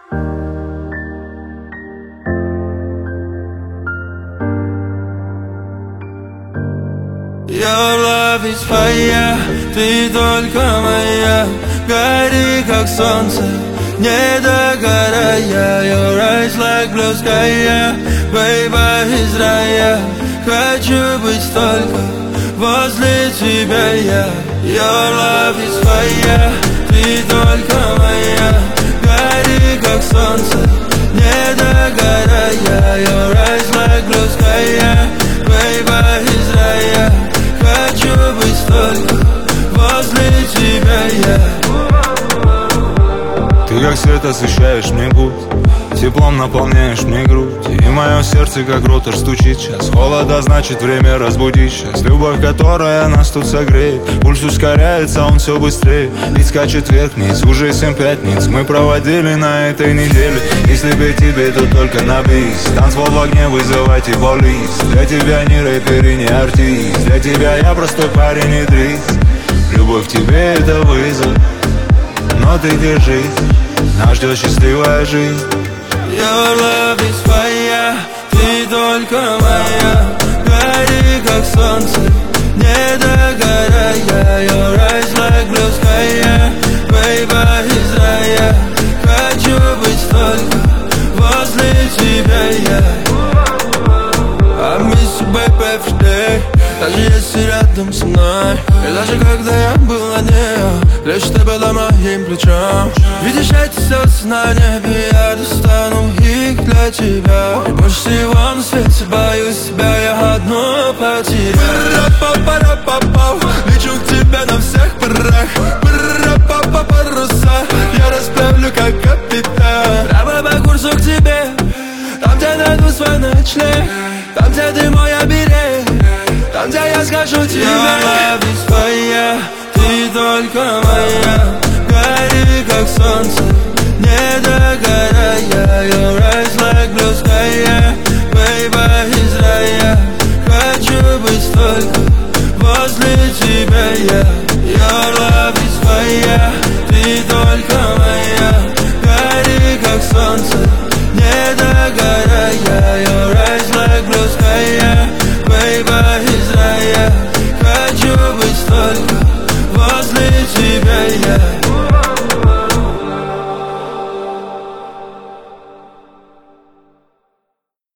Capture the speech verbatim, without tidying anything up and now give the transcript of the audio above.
Your love is fire, ты только моя. Гори, как солнце, не догорая. Your eyes like blue sky, yeah. Baby, из рая. Хочу быть только возле тебя я. Your love is fire, ты только моя. Гори, как солнце, не догорая. Your eyes like blue sky, yeah. Baby, из рая. Хочу быть только возле тебя я. Ты как свет освещаешь мне путь, теплом наполняешь мне грудь. И мое сердце как ротор стучит сейчас. Холода, значит время разбудить сейчас. Любовь, которая нас тут согреет. Пульс ускоряется, он все быстрее. Ведь скачет вверх-вниз, уже семь пятниц мы проводили на этой неделе. Если бы тебе, то только на бис. Танцпол в огне, вызывайте полис. Для тебя не рэпер и не артист. Для тебя я простой парень Идрис. Любовь к тебе это вызов, но ты держись, нас ждет счастливая жизнь. Your love is fire, ты только моя. Гори, как солнце, не догорая. Your eyes like blue sky, yeah. Baby, из рая. Хочу быть только возле тебя я. I miss you, baby, every day. Даже если рядом со мной. И даже когда я был на ней, лишь ты была моим плечом. Видишь эти слезы на небе, я достану их для тебя. И больше всего на свете боюсь себя я одну потерять. Пара-па-пара-па-пау, лечу к тебе на всех парах. Пара-па-па-паруса, я расправлю как капитан. Прямо по курсу к тебе, там где найду свой ночлег. Там где ты мой оберег, там где я скажу тебе. Your love is fire, ты только моя. Гори, как солнце, не догорая. Your eyes like blue sky, yeah. Baby, из рая. Хочу быть только возле тебя я. Your love is fire.